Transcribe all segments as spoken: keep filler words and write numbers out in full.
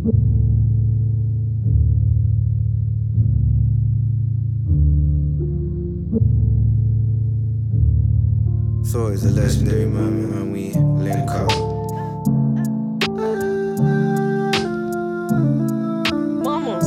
It's always a legendary moment when we link up. Mama.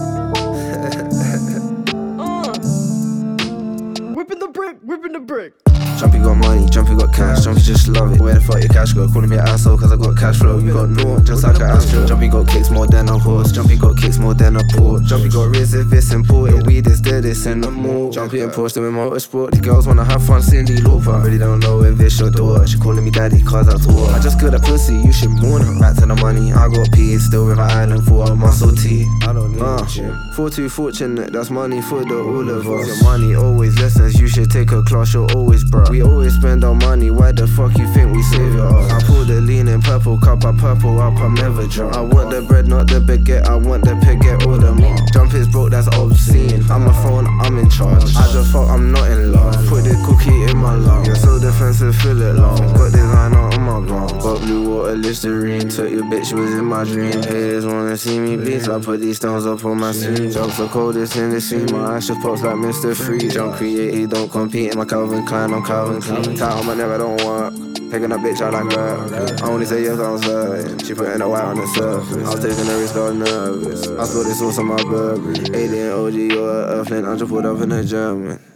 uh. Whipping the brick, whipping the brick. Jumpy got money, Jumpy got cash, Jumpy just love it. Where the fuck your cash go? Calling me an asshole cause I got cash flow. You got naught, just like an Astro. Jumpy got kicks more than a horse, Jumpy got kicks more than a port. Jumpy got riz if it's important, weed is dead, it's in the mall. Jumpy and Porsche doing motorsport, the girls wanna have fun, Cindy Lauper. Really don't know if it's your daughter, she calling me daddy cause I taught her. I just good at pussy, you should mourn her. Back to the money, I got peas, still with an island for a muscle tee. I don't need uh, gym. Four too fortunate, that's money for the all of us. Your money always lessons, you should take a class, you're always bruh. We always spend our money, why the fuck you think we save your ass? I pull the lean in purple cup, I purple up, I'm never drunk. I want the bread, not the baguette, I want the baguette or the more. Jump is broke, that's obscene. I'm a phone, I'm in charge. I just fuck, I'm not in love. Put the cookie in my lung. You're so defensive, feel it long. Got designer on my glove. Got blue water, Listerine. Took your bitch, was in my dream. Haters wanna see me bleed, so I put these stones up on my sleeve. Jumps the coldest in the scene. My ass just pops like Mister Freeze. Jump created, don't compete. In my Calvin Klein, I'm Calvin Klein. Tight on my neck, I don't want. Taking a bitch out like her. I only say yes, I'm certain. She putting a white on the surface. I was taking a risk, I was nervous. I spilled this sauce on my Burberry. Alien O G or an Earthling, I just pulled up in a German.